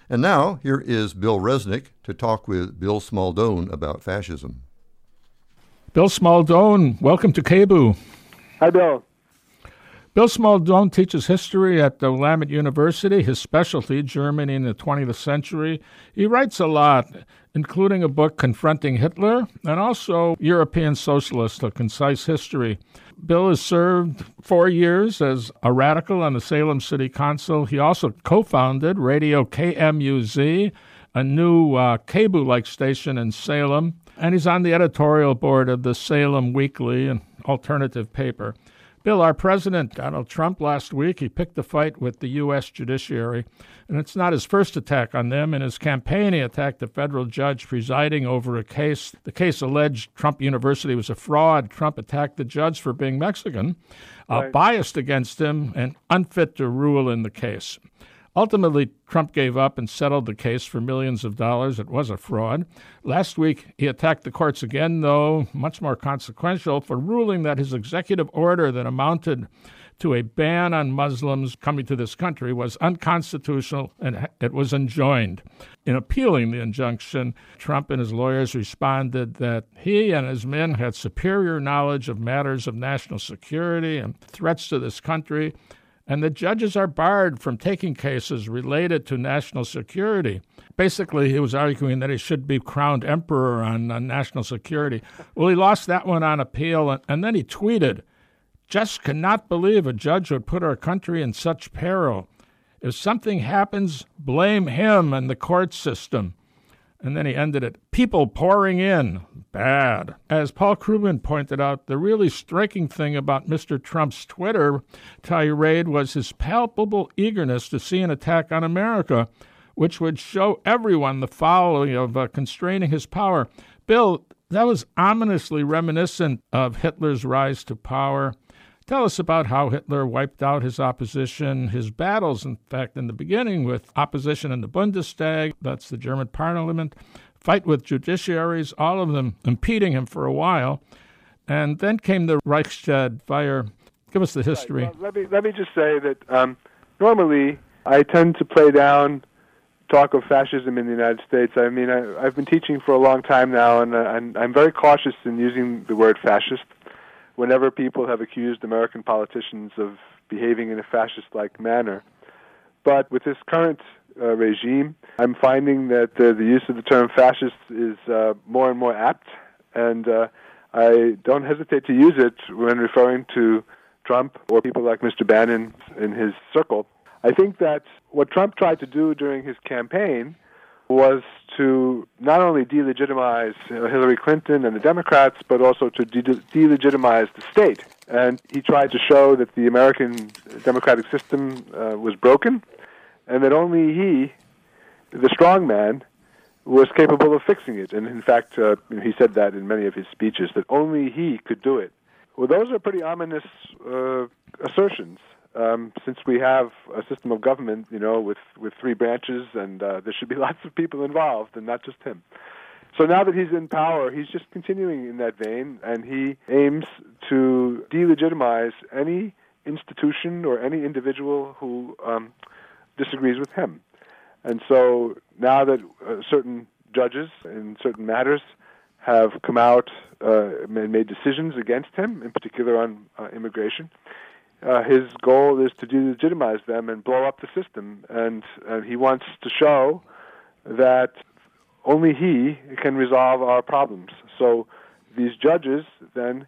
And now, here is Bill Resnick to talk with Bill Smaldone about fascism. Bill Smaldone, welcome to KBOO. Hi, Bill. Bill Smaldone teaches history at the Willamette University, his specialty, Germany in the 20th century. He writes a lot, including a book, Confronting Hitler, and also European Socialists, A Concise History. Bill has served 4 years as a radical on the Salem City Council. He also co-founded Radio KMUZ, a new KBOO-like station in Salem, and he's on the editorial board of the Salem Weekly, an alternative paper. Bill, our president, Donald Trump, last week, he picked a fight with the U.S. judiciary, and it's not his first attack on them. In his campaign, he attacked a federal judge presiding over a case. The case alleged Trump University was a fraud. Trump attacked the judge for being Mexican, biased against him, and unfit to rule in the case. Ultimately, Trump gave up and settled the case for millions of dollars. It was a fraud. Last week, he attacked the courts again, though much more consequential, for ruling that his executive order that amounted to a ban on Muslims coming to this country was unconstitutional and it was enjoined. In appealing the injunction, Trump and his lawyers responded that he and his men had superior knowledge of matters of national security and threats to this country, and the judges are barred from taking cases related to national security. Basically, he was arguing that he should be crowned emperor on national security. Well, he lost that one on appeal, and then he tweeted, "Just cannot believe a judge would put our country in such peril. If something happens, blame him and the court system." And then he ended it, "People pouring in. Bad." As Paul Krugman pointed out, the really striking thing about Mr. Trump's Twitter tirade was his palpable eagerness to see an attack on America, which would show everyone the folly of constraining his power. Bill, that was ominously reminiscent of Hitler's rise to power. Tell us about how Hitler wiped out his opposition, his battles, in fact, in the beginning with opposition in the Bundestag, that's the German parliament, fight with judiciaries, all of them impeding him for a while. And then came the Reichstag fire. Give us the history. Right. Well, let me just say that normally I tend to play down talk of fascism in the United States. I mean, I've been teaching for a long time now, and I'm very cautious in using the word fascist. Whenever people have accused American politicians of behaving in a fascist-like manner. But with this current regime, I'm finding that the use of the term fascist is more and more apt, and I don't hesitate to use it when referring to Trump or people like Mr. Bannon in his circle. I think that what Trump tried to do during his campaign was to not only delegitimize Hillary Clinton and the Democrats, but also to delegitimize the state. And he tried to show that the American democratic system was broken, and that only he, the strong man, was capable of fixing it. And in fact, he said that in many of his speeches, that only he could do it. Well, those are pretty ominous assertions. Since we have a system of government, with three branches, and there should be lots of people involved, and not just him. So now that he's in power, he's just continuing in that vein, and he aims to delegitimize any institution or any individual who disagrees with him. And so now that certain judges in certain matters have come out and made decisions against him, in particular on immigration, his goal is to delegitimize them and blow up the system, and he wants to show that only he can resolve our problems. So these judges then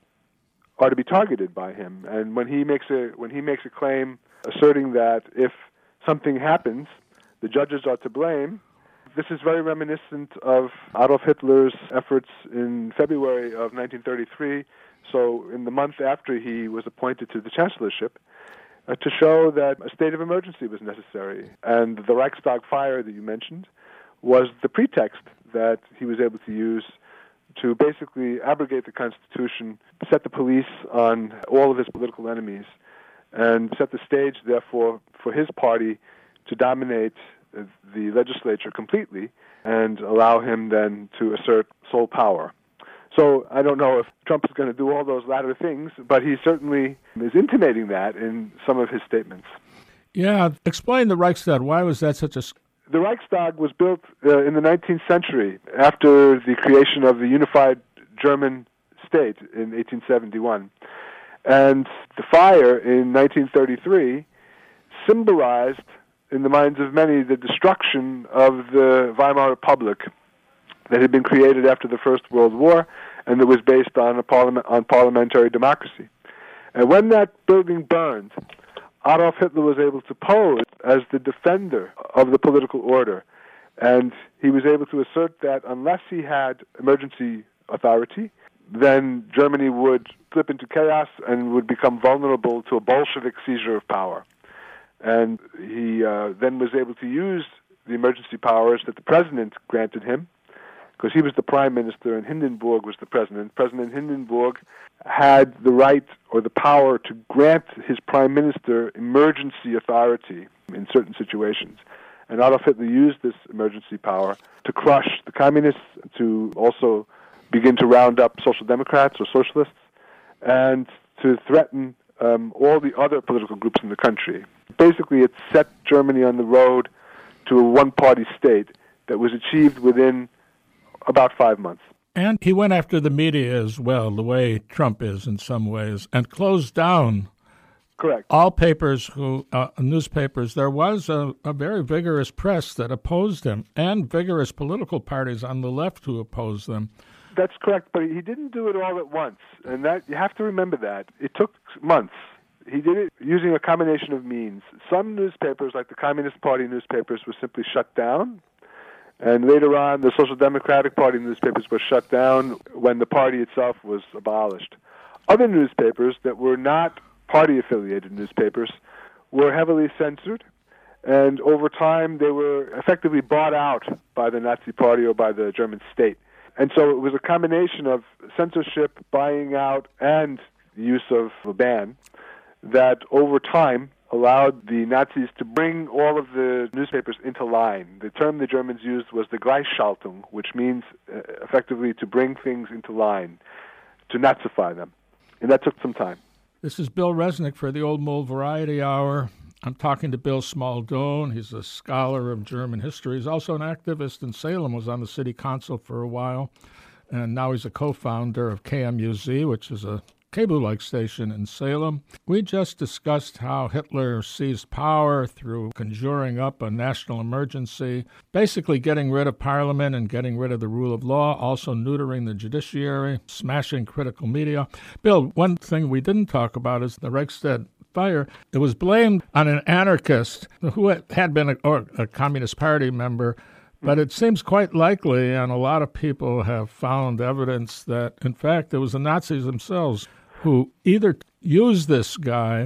are to be targeted by him, and when he makes a claim asserting that if something happens, the judges are to blame, this is very reminiscent of Adolf Hitler's efforts in February of 1933. So in the month after he was appointed to the chancellorship, to show that a state of emergency was necessary. And the Reichstag fire that you mentioned was the pretext that he was able to use to basically abrogate the Constitution, set the police on all of his political enemies, and set the stage, therefore, for his party to dominate the legislature completely and allow him then to assert sole power. So I don't know if Trump is going to do all those latter things, but he certainly is intimating that in some of his statements. Yeah, explain the Reichstag. Why was that such a The Reichstag was built in the 19th century after the creation of the unified German state in 1871. And the fire in 1933 symbolized, in the minds of many, the destruction of the Weimar Republic that had been created after the First World War and that was based on parliamentary democracy. And when that building burned, Adolf Hitler was able to pose as the defender of the political order. And he was able to assert that unless he had emergency authority, then Germany would slip into chaos and would become vulnerable to a Bolshevik seizure of power. And he then was able to use the emergency powers that the president granted him, because he was the prime minister and Hindenburg was the president. President Hindenburg had the right or the power to grant his prime minister emergency authority in certain situations. And Adolf Hitler used this emergency power to crush the communists, to also begin to round up social democrats or socialists, and to threaten all the other political groups in the country. Basically, it set Germany on the road to a one-party state that was achieved within about 5 months. And he went after the media as well, the way Trump is in some ways, and closed down Correct. all papers, newspapers. There was a very vigorous press that opposed him, and vigorous political parties on the left who opposed them. That's correct, but he didn't do it all at once, and that you have to remember that. It took months. He did it using a combination of means. Some newspapers, like the Communist Party newspapers, were simply shut down, and later on the Social Democratic Party newspapers were shut down when the party itself was abolished. Other newspapers that were not party-affiliated newspapers were heavily censored, and over time they were effectively bought out by the Nazi Party or by the German state. And so it was a combination of censorship, buying out, and the use of a ban that over time allowed the Nazis to bring all of the newspapers into line. The term the Germans used was the Gleichschaltung, which means effectively to bring things into line, to Nazify them. And that took some time. This is Bill Resnick for the Old Mole Variety Hour. I'm talking to Bill Smaldone. He's a scholar of German history. He's also an activist in Salem, was on the city council for a while, and now he's a co-founder of KMUZ, which is a cable-like station in Salem. We just discussed how Hitler seized power through conjuring up a national emergency, basically getting rid of Parliament and getting rid of the rule of law, also neutering the judiciary, smashing critical media. Bill, one thing we didn't talk about is the Reichstag fire. It was blamed on an anarchist who had been a Communist Party member, but it seems quite likely, and a lot of people have found evidence that, in fact, it was the Nazis themselves who either used this guy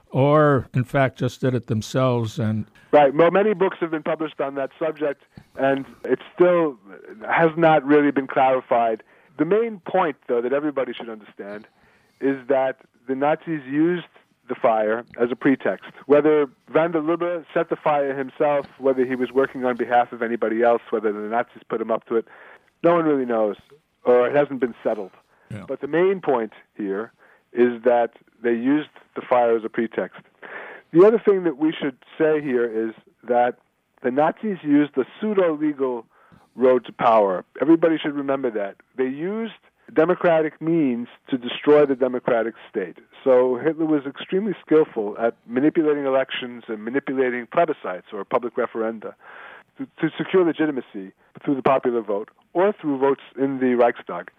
or, in fact, just did it themselves. And right. Well, many books have been published on that subject, and it still has not really been clarified. The main point, though, that everybody should understand is that the Nazis used the fire as a pretext. Whether van der Lubbe set the fire himself, whether he was working on behalf of anybody else, whether the Nazis put him up to it, no one really knows, or it hasn't been settled. Yeah. But the main point here is that they used the fire as a pretext. The other thing that we should say here is that the Nazis used the pseudo-legal road to power. Everybody should remember that. They used democratic means to destroy the democratic state. So Hitler was extremely skillful at manipulating elections and manipulating plebiscites or public referenda to secure legitimacy through the popular vote or through votes in the Reichstag.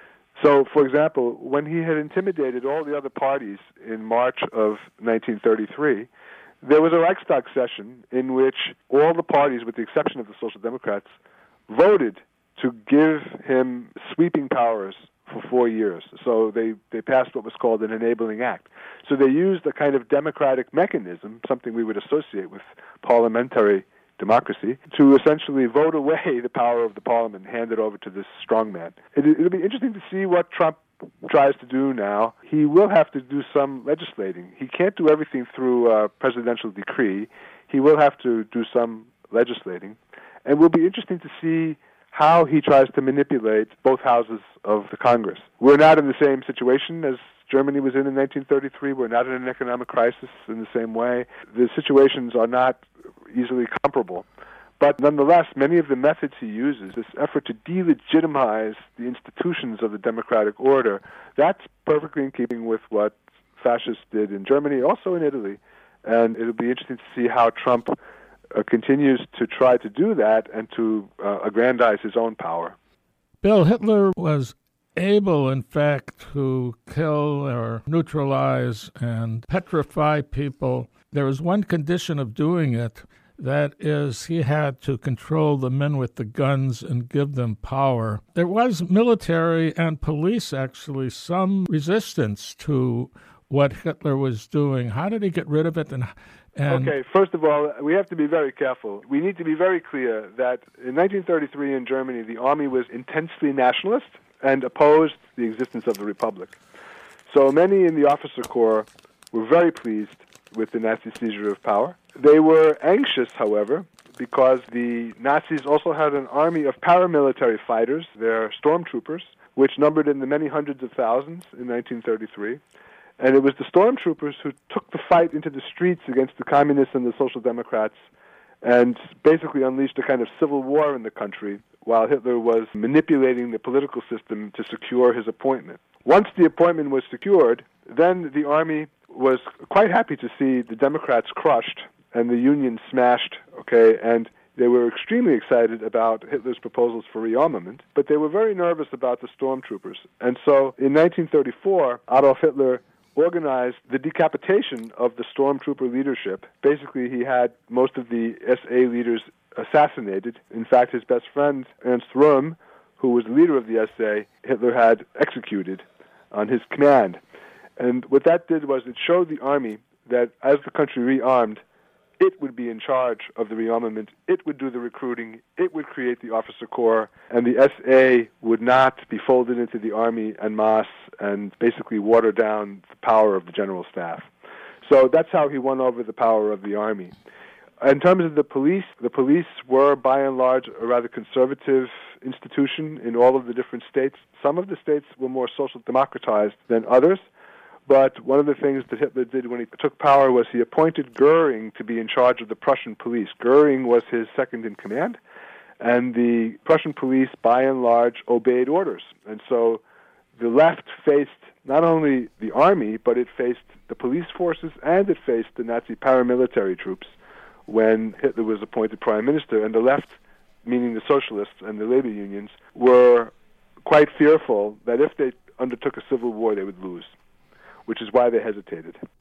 So, for example, when he had intimidated all the other parties in March of 1933, there was a Reichstag session in which all the parties, with the exception of the Social Democrats, voted to give him sweeping powers for 4 years. So they passed what was called an enabling act. So they used a kind of democratic mechanism, something we would associate with parliamentary democracy, to essentially vote away the power of the parliament and hand it over to this strongman. It'll be interesting to see what Trump tries to do now. He will have to do some legislating. He can't do everything through a presidential decree. He will have to do some legislating. And it will be interesting to see how he tries to manipulate both houses of the Congress. We're not in the same situation as Germany was in 1933. We're not in an economic crisis in the same way. The situations are not easily comparable. But nonetheless, many of the methods he uses, this effort to delegitimize the institutions of the democratic order, that's perfectly in keeping with what fascists did in Germany, also in Italy. And it'll be interesting to see how Trump continues to try to do that and to aggrandize his own power. Bill, Hitler was able, in fact, to kill or neutralize and petrify people. There was one condition of doing it. That is, he had to control the men with the guns and give them power. There was military and police, actually, some resistance to what Hitler was doing. How did he get rid of it? And Okay, first of all, we have to be very careful. We need to be very clear that in 1933 in Germany, the army was intensely nationalist and opposed the existence of the Republic. So many in the officer corps were very pleased with the Nazi seizure of power. They were anxious, however, because the Nazis also had an army of paramilitary fighters, their stormtroopers, which numbered in the many hundreds of thousands in 1933. And it was the stormtroopers who took the fight into the streets against the communists and the social democrats and basically unleashed a kind of civil war in the country while Hitler was manipulating the political system to secure his appointment. Once the appointment was secured, then the army was quite happy to see the Democrats crushed and the Union smashed, and they were extremely excited about Hitler's proposals for rearmament, but they were very nervous about the stormtroopers. And so in 1934, Adolf Hitler organized the decapitation of the stormtrooper leadership. Basically, he had most of the SA leaders assassinated. In fact, his best friend, Ernst Röhm, who was the leader of the SA, Hitler had executed on his command. And what that did was it showed the army that as the country rearmed, it would be in charge of the rearmament, it would do the recruiting, it would create the officer corps, and the SA would not be folded into the army en masse and basically water down the power of the general staff. So that's how he won over the power of the army. In terms of the police were by and large a rather conservative institution in all of the different states. Some of the states were more social democratized than others. But one of the things that Hitler did when he took power was he appointed Goering to be in charge of the Prussian police. Goering was his second in command, and the Prussian police, by and large, obeyed orders. And so the left faced not only the army, but it faced the police forces and it faced the Nazi paramilitary troops when Hitler was appointed prime minister. And the left, meaning the socialists and the labor unions, were quite fearful that if they undertook a civil war, they would lose, which is why they hesitated.